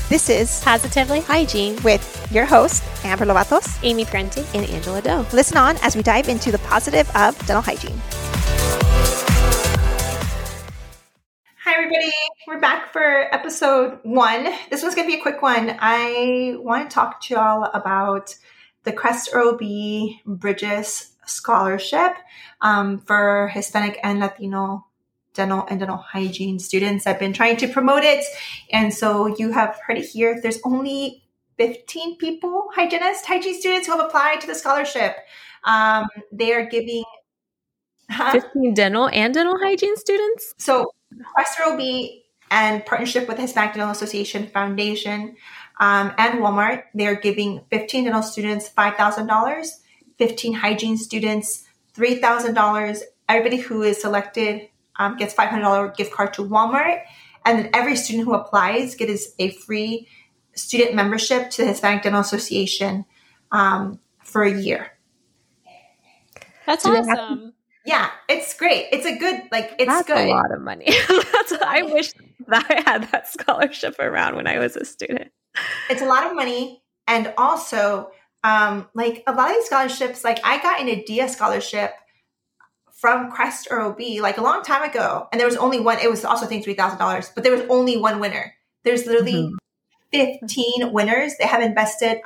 This is Positively Hygiene with your host, Amber Lovatos, Amy Prenti, and Angela Doe. Listen on as we dive into the positive of dental hygiene. Hi, everybody. We're back for episode 1. This one's going to be a quick one. I want to talk to y'all about the Crest OB Bridges Scholarship for Hispanic and Latino dental and dental hygiene students. I've been trying to promote it. And so you have heard it here. There's only 15 people, hygiene students who have applied to the scholarship. They are giving 15 dental and dental hygiene students? So Crest OB and partnership with the Hispanic Dental Association Foundation and Walmart, they're giving 15 dental students $5,000, 15 hygiene students $3,000. Everybody who is selected gets $500 gift card to Walmart. And then every student who applies gets a free student membership to the Hispanic Dental Association for a year. That's awesome. Yeah, it's great. It's a good, That's good. a lot of money. I wish that I had that scholarship around when I was a student. It's a lot of money. And also, a lot of these scholarships, I got an Adia scholarship from Crest OB a long time ago. And there was only one. It was also, I think, $3,000, but there was only one winner. There's literally 15 winners. They have invested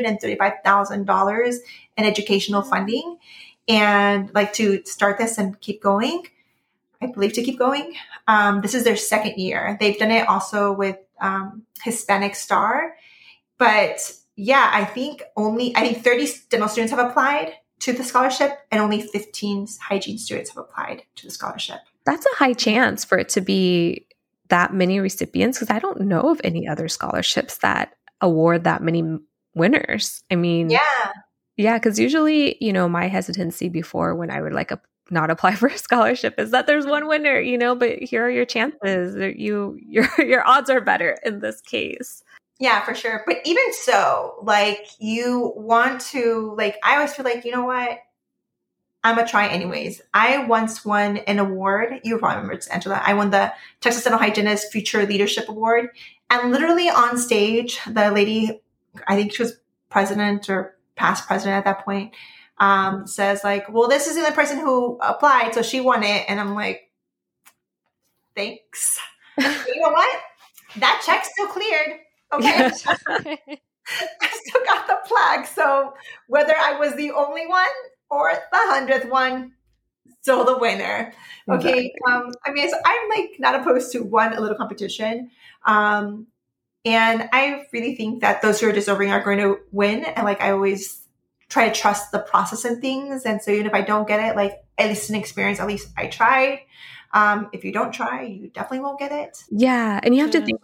$135,000 in educational funding. And to start this and keep going, I believe to keep going. This is their second year. They've done it also with Hispanic Star. But yeah, I think 30 dental students have applied to the scholarship and only 15 hygiene students have applied to the scholarship. That's a high chance for it to be that many recipients because I don't know of any other scholarships that award that many winners. I mean, yeah, because usually, my hesitancy before when I would not apply for a scholarship is that there's one winner, but here are your chances. Your odds are better in this case. Yeah, for sure. But even so, you want to, I always feel you know what? I'm going to try anyways. I once won an award. You probably remember it's Angela. I won the Texas Dental Hygienist Future Leadership Award. And literally on stage, the lady, I think she was president or past president at that point, says well, this is the only person who applied, so she won it. And I'm like, thanks. You know what? That check's still cleared. Okay. I still got the plaque. So whether I was the only one or the 100th one, still the winner. Okay. Exactly. So I'm not opposed to a little competition. And I really think that those who are deserving are going to win. And I always try to trust the process and things. And so even if I don't get it, at least an experience, at least I tried. If you don't try, you definitely won't get it. Yeah. And you have to think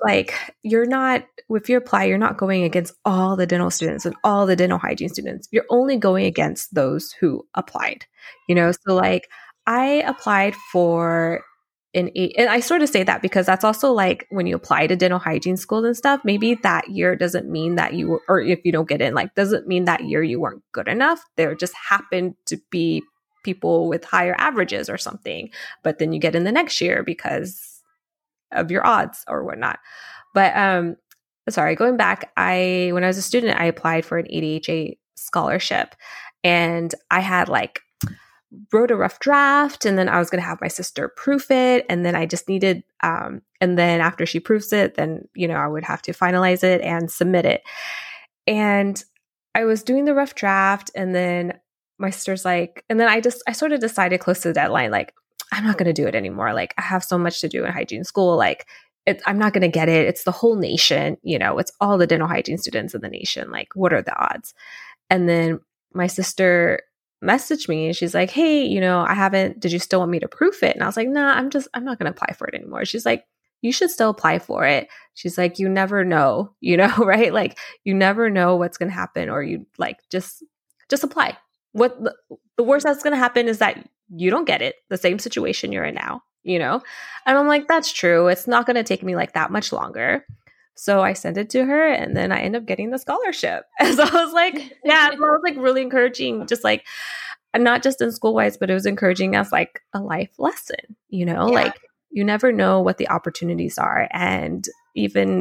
if you apply, you're not going against all the dental students and all the dental hygiene students. You're only going against those who applied, So I applied for and I sort of say that because that's also when you apply to dental hygiene schools and stuff, maybe that year doesn't mean that or if you don't get in, doesn't mean that year you weren't good enough. There just happened to be people with higher averages or something, but then you get in the next year because of your odds or whatnot. But sorry, going back, when I was a student, I applied for an ADHA scholarship and I had wrote a rough draft and then I was going to have my sister proof it. And then I just needed, and then after she proofs it, then, I would have to finalize it and submit it. And I was doing the rough draft and then my sister's and then I sort of decided close to the deadline, I'm not going to do it anymore. I have so much to do in hygiene school. I'm not going to get it. It's the whole nation, it's all the dental hygiene students in the nation. What are the odds? And then my sister messaged me and she's like, hey, did you still want me to proof it? And I was like, nah, I'm not going to apply for it anymore. She's like, you should still apply for it. She's like, you never know, right? You never know what's going to happen or you just apply. What the worst that's going to happen is that you don't get it, the same situation you're in now, And I'm like, that's true. It's not going to take me that much longer. So I sent it to her and then I ended up getting the scholarship. And so I was it was really encouraging, just not just in school wise, but it was encouraging as a life lesson, you never know what the opportunities are. And even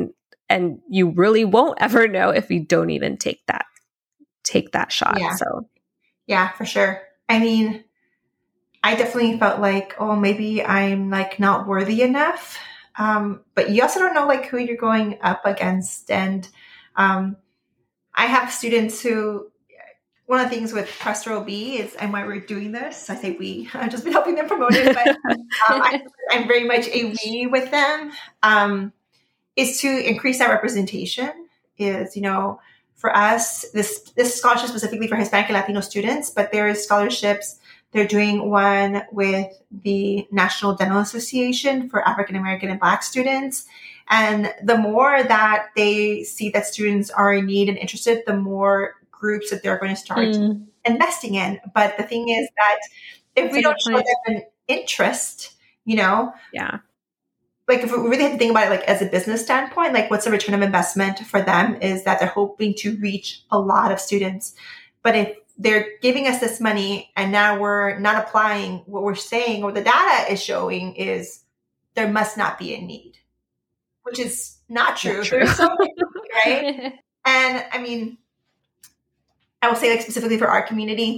And you really won't ever know if you don't even take that shot. Yeah. So yeah, for sure. I mean, I definitely felt like, oh, maybe I'm like not worthy enough. But you also don't know like who you're going up against. And I have students who, one of the things with Prester OB is, and why we're doing this, I say we, I've just been helping them promote it, but I'm very much a we with them, is to increase that representation. Is, for us, this scholarship specifically for Hispanic and Latino students, but there is scholarships. They're doing one with the National Dental Association for African American and Black students. And the more that they see that students are in need and interested, the more groups that they're going to start investing in. But the thing is that if we don't show them an interest, yeah. Like if we really have to think about it like as a business standpoint, like what's the return of investment for them is that they're hoping to reach a lot of students. But if they're giving us this money and now we're not applying, what we're saying or the data is showing is there must not be a need, which is not true. Not true. There's so many, right? And I mean, I will say like specifically for our community,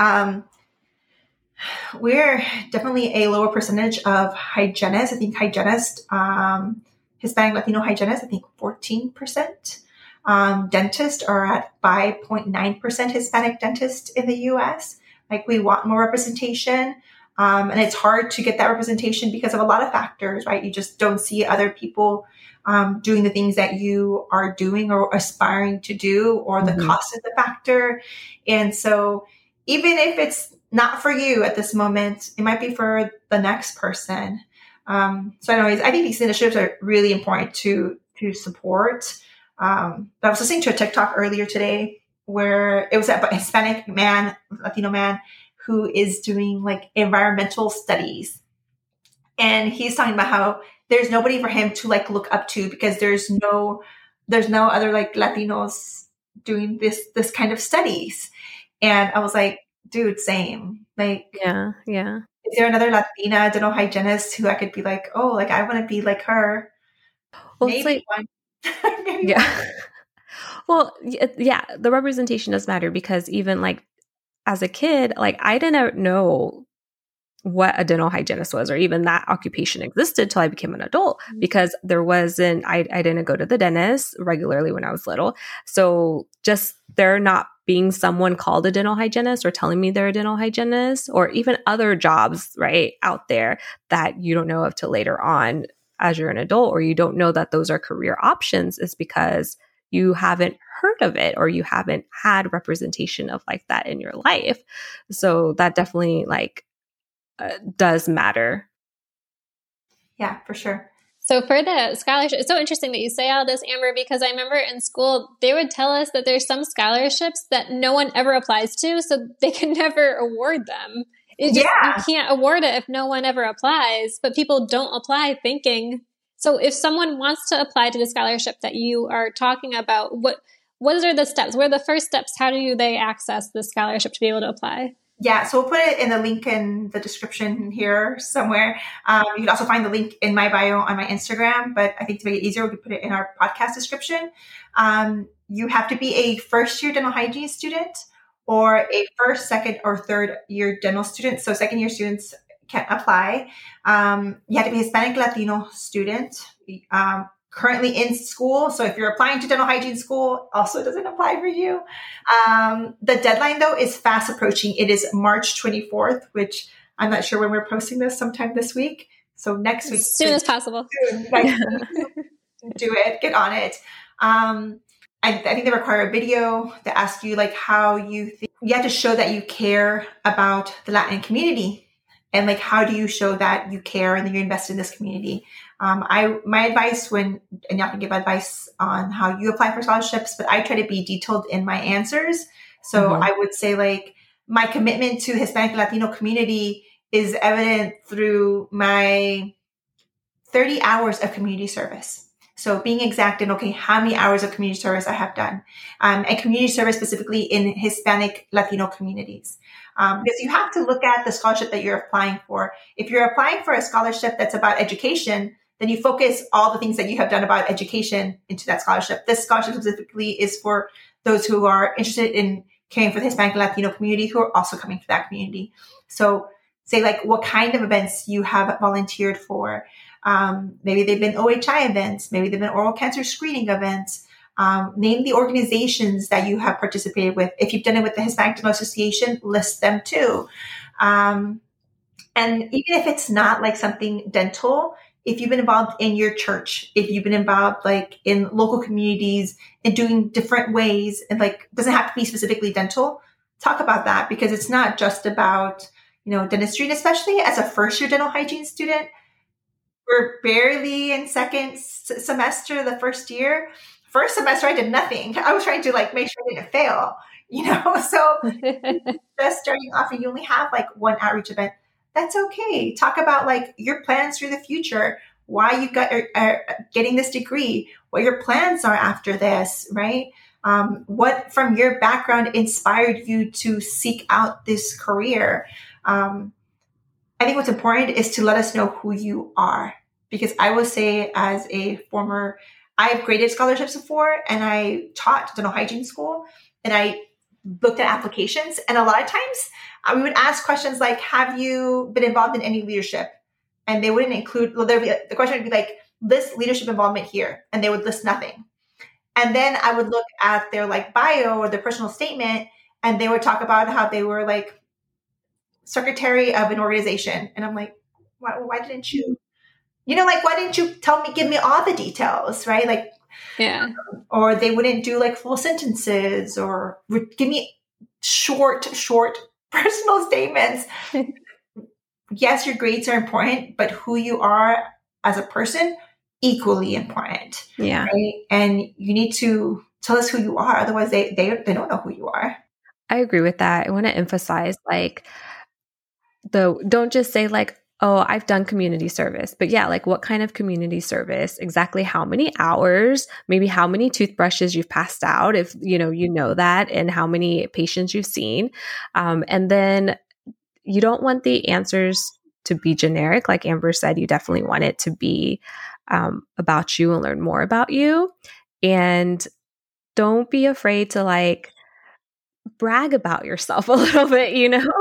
we're definitely a lower percentage of hygienists. I think hygienists, Hispanic Latino hygienists, I think 14%. Dentists are at 5.9% Hispanic dentists in the U.S. Like we want more representation. And it's hard to get that representation because of a lot of factors, right? You just don't see other people doing the things that you are doing or aspiring to do, or the cost is the factor. And so even if it's not for you at this moment, it might be for the next person. So anyways, I think these initiatives are really important to support. I was listening to a TikTok earlier today where it was a Hispanic man, Latino man, who is doing like environmental studies. And he's talking about how there's nobody for him to like look up to because there's no other like Latinos doing this kind of studies. And I was like, dude, same. Like, yeah. Is there another Latina dental hygienist who I could be like, oh, like I want to be like her? Well, maybe it's like, one. Maybe yeah. one. Well, yeah, the representation does matter because even like as a kid, like I didn't know what a dental hygienist was or even that occupation existed till I became an adult because there wasn't, I didn't go to the dentist regularly when I was little. So just there not being someone called a dental hygienist or telling me they're a dental hygienist or even other jobs, right, out there that you don't know of till later on as you're an adult, or you don't know that those are career options is because you haven't heard of it or you haven't had representation of like that in your life. So that definitely like does matter. Yeah, for sure. So for the scholarship, it's so interesting that you say all this, Amber, because I remember in school, they would tell us that there's some scholarships that no one ever applies to, so they can never award them. You can't award it if no one ever applies, but people don't apply thinking. So if someone wants to apply to the scholarship that you are talking about, what are the steps? What are the first steps? How do they access the scholarship to be able to apply? Yeah, so we'll put it in the link in the description here somewhere. You can also find the link in my bio on my Instagram, but I think to make it easier, we could put it in our podcast description. You have to be a first-year dental hygiene student or a first, second, or third-year dental student. So second-year students can apply. You have to be a Hispanic Latino student, currently in school. So if you're applying to dental hygiene school, also doesn't apply for you. The deadline though is fast approaching. It is March 24th, which I'm not sure when we're posting this, sometime this week. So next week. As soon as possible. Like, do it, get on it. I think they require a video that asks you like how you think. You have to show that you care about the Latin community. And like, how do you show that you care and that you're invested in this community? My advice and y'all can give advice on how you apply for scholarships, but I try to be detailed in my answers. So I would say like my commitment to Hispanic Latino community is evident through my 30 hours of community service. So being exact in, okay, how many hours of community service I have done, and community service specifically in Hispanic Latino communities. Because you have to look at the scholarship that you're applying for. If you're applying for a scholarship that's about education, then you focus all the things that you have done about education into that scholarship. This scholarship specifically is for those who are interested in caring for the Hispanic and Latino community who are also coming for that community. So say like what kind of events you have volunteered for. Maybe they've been OHI events, maybe they've been oral cancer screening events. Name the organizations that you have participated with. If you've done it with the Hispanic Dental Association, list them too. And even if it's not like something dental, if you've been involved in your church, if you've been involved like in local communities and doing different ways, and like doesn't have to be specifically dental, talk about that, because it's not just about, dentistry. And especially as a first year dental hygiene student, we're barely in second semester, the first year. First semester, I did nothing. I was trying to like make sure I didn't fail, so just starting off and you only have like one outreach event. That's okay. Talk about like your plans for the future, why you got getting this degree, what your plans are after this, right? What from your background inspired you to seek out this career? I think what's important is to let us know who you are, because I will say as a former, I've graded scholarships before and I taught dental hygiene school and I looked at applications, and a lot of times we would ask questions like, have you been involved in any leadership? And they wouldn't include, the question would be like, list leadership involvement here. And they would list nothing. And then I would look at their like bio or their personal statement, and they would talk about how they were like secretary of an organization. And I'm like, why didn't you, why didn't you give me all the details, right? Like, yeah. Or they wouldn't do like full sentences or give me short personal statements. Yes, your grades are important, but who you are as a person, equally important. Yeah. Right? And you need to tell us who you are. Otherwise they don't know who you are. I agree with that. I want to emphasize like don't just say like, oh, I've done community service, but yeah, like what kind of community service, exactly how many hours, maybe how many toothbrushes you've passed out, if you know that, and how many patients you've seen. And then you don't want the answers to be generic. Like Amber said, you definitely want it to be about you and learn more about you. And don't be afraid to like brag about yourself a little bit,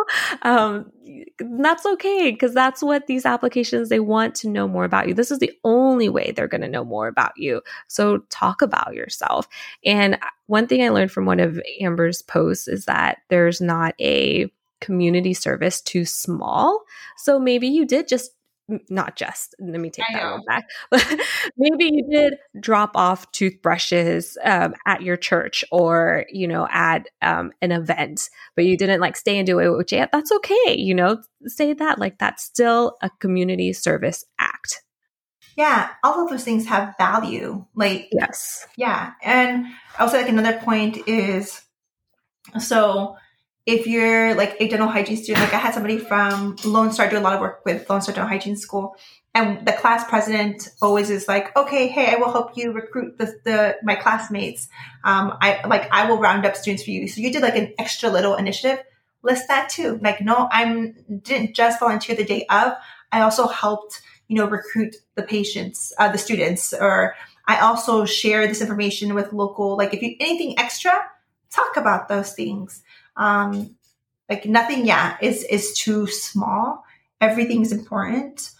that's okay, because that's what these applications, they want to know more about you. This is the only way they're going to know more about you. So talk about yourself. And one thing I learned from one of Amber's posts is that there's not a community service too small. So maybe you did let me take that one back. Maybe you did drop off toothbrushes at your church or, at an event, but you didn't like stay and do OHA. That's okay. Say that like that's still a community service act. Yeah. All of those things have value. Like, yes. Yeah. And also like another point is, so if you're like a dental hygiene student, like I had somebody from Lone Star do a lot of work with Lone Star Dental Hygiene School, and the class president always is like, okay, hey, I will help you recruit my classmates. I will round up students for you. So you did like an extra little initiative. List that too. Like, no, didn't just volunteer the day of. I also helped, recruit the patients, the students, or I also share this information with local, like if you anything extra, talk about those things. Like nothing, is too small. Everything's important.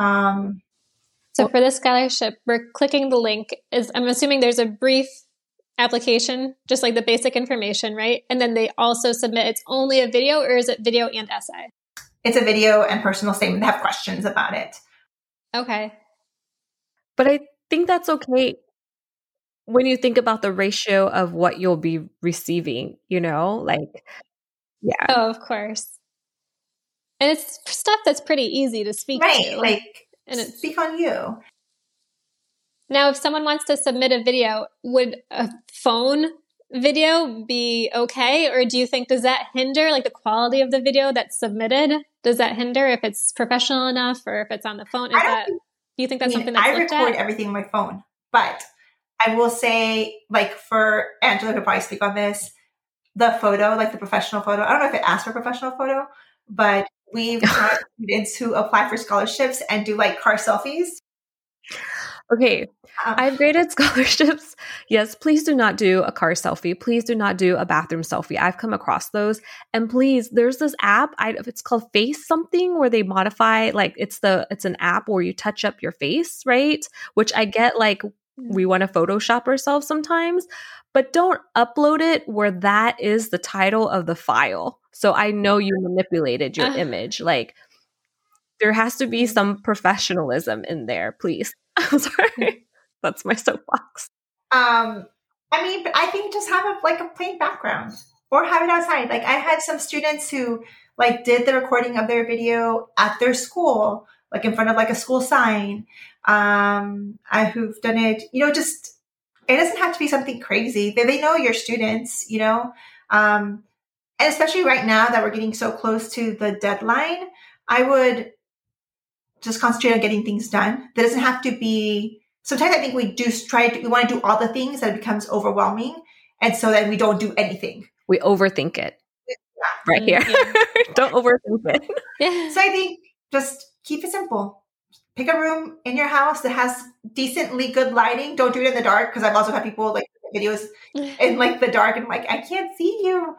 So for this scholarship, we're clicking the link. I'm assuming there's a brief application, just like the basic information, right? And then they also submit, it's only a video, or is it video and essay? It's a video and personal statement. They have questions about it. Okay. But I think that's okay when you think about the ratio of what you'll be receiving, like, yeah. Oh, of course. And it's stuff that's pretty easy to speak to. Right, speak on you. Now, if someone wants to submit a video, would a phone video be okay? Or do you think, does that hinder like the quality of the video that's submitted? Does that hinder if it's professional enough or if it's on the phone? Do you think that's something that's I record everything on my phone, but I will say, like for Angela could probably speak on this, the photo, like the professional photo, I don't know if it asks for a professional photo, but we've had students who apply for scholarships and do like car selfies. Okay, I've graded scholarships. Yes, please do not do a car selfie. Please do not do a bathroom selfie. I've come across those. And please, there's this app, it's called Face something, where they modify, like it's an app where you touch up your face, right? Which I get, like, we want to Photoshop ourselves sometimes, but don't upload it where that is the title of the file. So I know you manipulated your image. Like, there has to be some professionalism in there, please. I'm sorry. That's my soapbox. I mean, but I think just have a plain background or have it outside. Like, I had some students who like did the recording of their video at their school, like in front of like a school sign. Who've done it, just, it doesn't have to be something crazy. They know your students, and especially right now that we're getting so close to the deadline, I would just concentrate on getting things done. That doesn't have to be, sometimes I think we want to do all the things that it becomes overwhelming. And so then we don't do anything. We overthink it. Right here. Yeah. Don't overthink it. Yeah. So I think just keep it simple. Pick a room in your house that has decently good lighting. Don't do it in the dark, because I've also had people like videos in like the dark and like, I can't see you.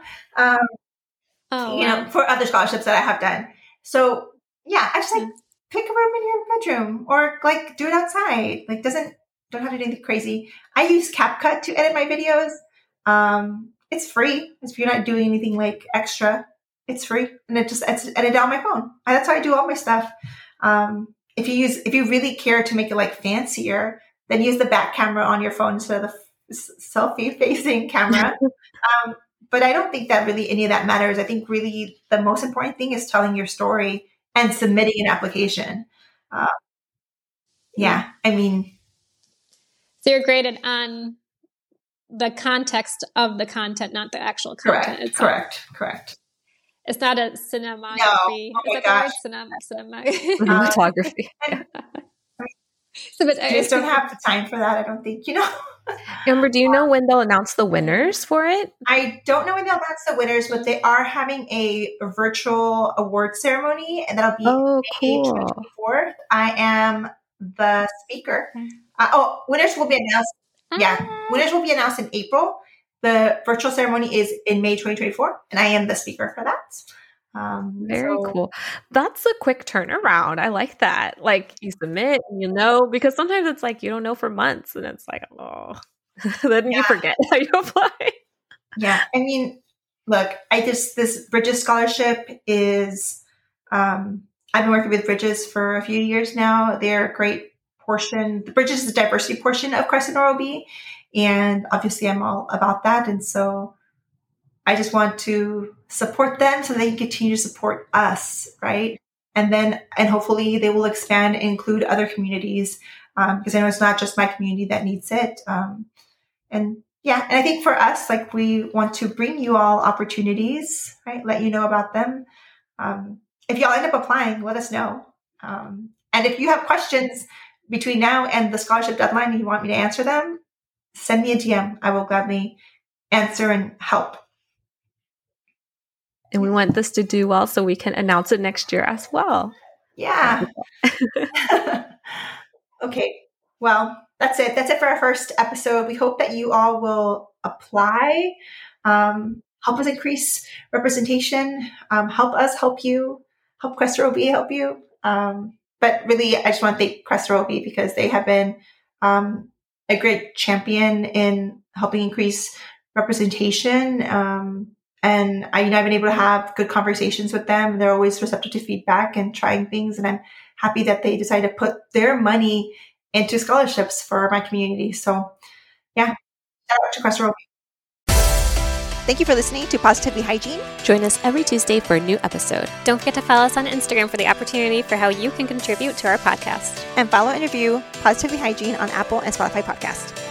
For other scholarships that I have done. So yeah, I just like pick a room in your bedroom or like do it outside. Like don't have to do anything crazy. I use CapCut to edit my videos. It's free. If you're not doing anything like extra, it's free. And it's edited on my phone. That's how I do all my stuff. If you really care to make it like fancier, then use the back camera on your phone instead of the selfie facing camera. But I don't think that really any of that matters. I think really the most important thing is telling your story and submitting an application. I mean. So you're graded on the context of the content, not the actual content itself. Correct. It's not a cinematography. No. Is that the word? Cinematography. So, I just don't have the time for that, I don't think, Amber, do you know when they'll announce the winners for it? I don't know when they'll announce the winners, but they are having a virtual award ceremony, and that'll be May 24th. I am the speaker. Winners will be announced. Yeah, winners will be announced in April. The virtual ceremony is in May 2024, and I am the speaker for that. Very cool. That's a quick turnaround. I like that. Like, you submit, because sometimes it's like you don't know for months, and it's like, then you forget how you apply. Yeah, I mean, look, this Bridges scholarship is. I've been working with Bridges for a few years now. They're a great portion. The Bridges is the diversity portion of Crescent ROB, and obviously, I'm all about that, and so. I just want to support them so they can continue to support us, right? And hopefully they will expand and include other communities, because I know it's not just my community that needs it. And I think for us, like, we want to bring you all opportunities, right? Let you know about them. If y'all end up applying, let us know. And if you have questions between now and the scholarship deadline and you want me to answer them, send me a DM. I will gladly answer and help. And we want this to do well so we can announce it next year as well. Yeah. Okay. Well, that's it. That's it for our first episode. We hope that you all will apply, help us increase representation, help us help you, help Crest ROB help you. But really, I just want to thank Crest ROB because they have been a great champion in helping increase representation. And I've been able to have good conversations with them. They're always receptive to feedback and trying things. And I'm happy that they decided to put their money into scholarships for my community. So, shout out to Crest ROB. Thank you for listening to Positively Hygiene. Join us every Tuesday for a new episode. Don't forget to follow us on Instagram for the opportunity for how you can contribute to our podcast. And follow and review Positively Hygiene on Apple and Spotify podcast.